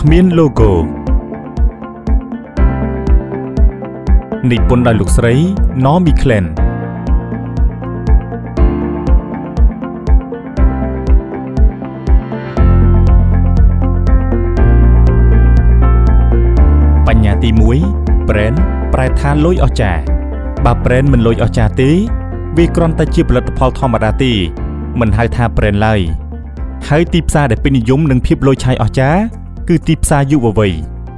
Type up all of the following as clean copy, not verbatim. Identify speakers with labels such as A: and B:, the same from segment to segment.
A: គ្មាន logo និពន្ធដោយលោកស្រី Naomi Klein បញ្ញាទី1 brand ប្រែថាលុយអស្ចារ្យបើ brand មិនលុយអស្ចារ្យទេវាគ្រាន់តែជាផលិតផលធម្មតាទេមិនហៅថា brand ឡើយហើយទីផ្សារដែលពេញនិយមនឹងភាពលុយឆាយអស្ចារ្យគឺទីផ្សារយុវវ័យ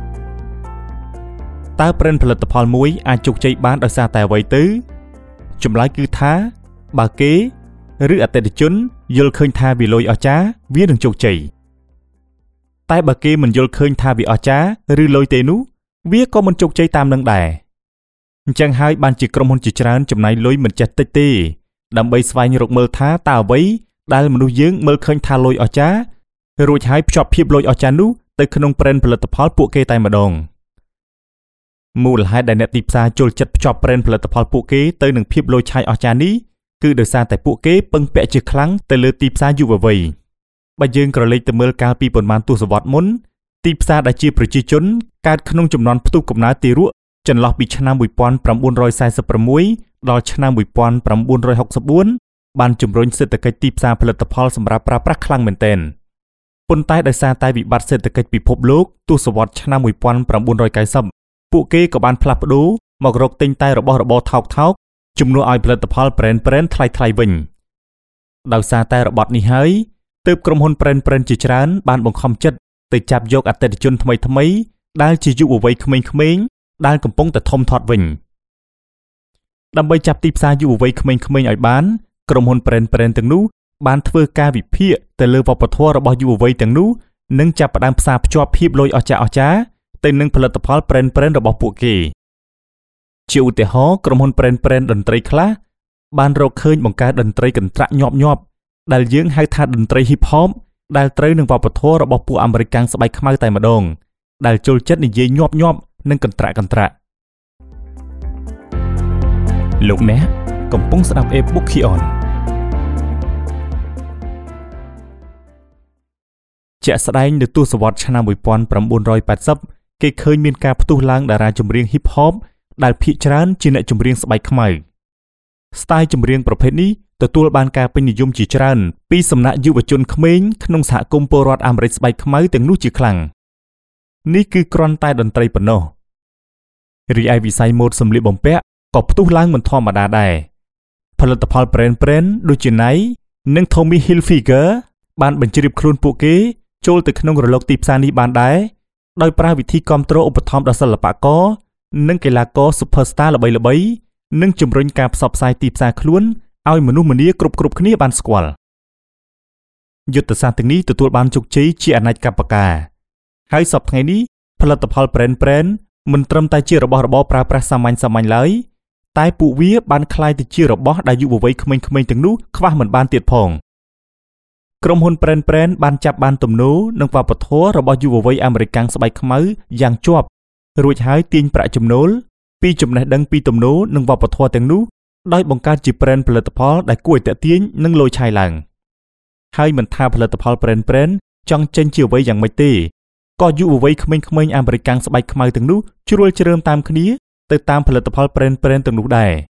A: តើ brand ផលិតផលមួយអាចជោគជ័យបានដោយសារតែអ្វីទៅចម្លើយគឺថាបើគេឬអតិថិជនយល់ឃើញថាវាលុយអស្ចារ្យវានឹងជោគជ័យតែបើគេមិនយល់ឃើញថាវាអស្ចារ្យឬលុយទេនោះវាក៏មិនជោគជ័យតាមនឹងដែរអញ្ចឹងហើយបានជាក្រុមហ៊ុនជាច្រើនចំណាយលុយមិនចេះតិចទេដើម្បីស្វែងរកមើលថាតើអ្វីដែលមនុស្សយើងមើលឃើញថាលុយអស្ចារ្យរួចហើយភ្ជាប់ភាពលុយអស្ចារ្យនោះទៅក្នុង brand ផលិតផលពួកគេតែម្ដងមូលហេតុដែលអ្នកទីផ្សារចូលចិត្តភ្ជាប់ brand ផលិតផលពួកគេទៅនឹងភាពលុយឆាយអស្ចារ្យនេះគឺដោយសារតែពួកគេពឹងពាក់ជាខ្លាំងទៅលើទីផ្សារយុវវ័យបើយើងក្រឡេកទៅមើលកាលពីប៉ុន្មានទសវត្សរ៍មុនទីផ្សារដែលជាប្រជាជនកើតក្នុងចំនួនផ្ទុះកំណើតទារកចន្លោះពីឆ្នាំ1946ដល់ឆ្នាំ1964បានជំរុញសេដ្ឋកិច្ចទីផ្សារផលិតផលសម្រាប់ប្រើប្រាស់ខ្លាំងមែនទែនប៉ុន្តែដោយសារតែវិបត្តិសេដ្ឋកិច្ចពិភពលោកទសវត្សរ៍ឆ្នាំ1990ពួកគេក៏បានផ្លាស់ប្ដូរមករកទិញតែរបស់របរថោកៗជំនួសឲ្យផលិតផល brand ថ្លៃៗវិញដោយសារតែរបត់នេះហើយទើបក្រុមហ៊ុន brand ជាច្រើនបានបង្ខំចិត្តទៅចាប់យកអតិថិជនថ្មីដែលជាយុវវ័យក្មេងៗដែលកំពុងតែធំធាត់វិញដើម្បីចាប់ទីផ្សារយុវវ័យក្មេងៗឲ្យបានក្រុមហ៊ុន brand ទាំងនោះបានធ្វើការវិភាគទៅលើវប្បធម៌របស់យុវវ័យទាំងនោះនិងចាប់ផ្ដើមផ្សារភ្ជាប់ភាពលុយអស្ចារ្យទៅនឹងផលិតផល brand របស់ពួកគេជាឧទាហរណ៍ក្រុមហ៊ុន brand តន្ត្រីខ្លះបានរកឃើញបង្កើតតន្ត្រីកន្ត្រាក់ញាប់ដែលយើងហៅថាតន្ត្រី hip hop ដែលត្រូវនឹងវប្បធម៌របស់ពួកអាមេរិកាំងស្បែកខ្មៅតែម្ដងដែលចូលចិត្តនិយាយញាប់និងកន្ត្រាក់លោកអ្នកកំពុងស្ដាប់ e-book Kion ជាក់ស្ដែងនៅទសវត្សរ៍ឆ្នាំ1980គេឃើញមានការផ្ទុះឡើងតារាចម្រៀង hip hop ដែលភាគច្រើនជាអ្នកចម្រៀងស្បែកខ្មៅស្ទាយចម្រៀងប្រភេទនេះទទួលបានការពេញនិយមជាច្រើនពីសំណាក់យុវជនក្មេងក្នុងសហគមន៍ពលរដ្ឋអាមេរិកស្បែកខ្មៅទាំងនោះជាខ្លាំងនេះគឺគ្រាន់តែតន្ត្រីប៉ុណ្ណោះរីឯវិស័យម៉ូដសម្លៀកបំពាក់ក៏ផ្ទុះឡើងមិនធម្មតាដែរផលិតផល brand ដូចជា Nike និង Tommy Hilfiger បានបញ្ជ្រាបខ្លួនពួកគេចូលទៅក្នុងរលកទីផ្សារនេះបានដែរដោយប្រើវិធីគាំទ្រឧបត្ថម្ភដល់សិល្បករនិងកីឡាករ Superstar ល្បីៗនិងជំរុញការផ្សព្វផ្សាយទីផ្សារខ្លួនឲ្យមនុស្សម្នាគ្រប់គ្នាបានស្គាល់យុទ្ធសាស្ត្រទាំងនេះទទួលបានជោគជ័យជាអនេកបការហើយសប្តាហ៍ថ្ងៃនេះផលិតផល brand មិនត្រឹមតែជារបស់របរប្រើប្រាស់សាមញ្ញឡើយតែពួកវាបានក្លាយទៅជារបស់ដែលយុវវ័យក្មេងៗទាំងនោះខ្វះមិនបានទៀតផងក្រុមហ៊ុន brand បានចាប់បានទំនោរនិងវប្បធម៌របស់យុវវ័យអាមេរិកាំងស្បែកខ្មៅយ៉ាងជាប់រួចហើយទាញប្រាក់ចំណូលពីចំណេះដឹងពីទំនោរនិងវប្បធម៌ទាំងនោះដោយបង្កើតជា brand ផលិតផលដែលគួរឲ្យទាក់ទាញនិងលុយឆាយឡើងហើយមិនថាផលិតផល brand ចង់ចេញជាអ្វីយ៉ាងម៉េចទេក៏យុវវ័យក្មេងៗអាមេរិកាំងស្បែកខ្មៅទាំងនោះជ្រួលជ្រើមតាមគ្នាទៅតាមផលិតផល brand ទាំងនោះដែរ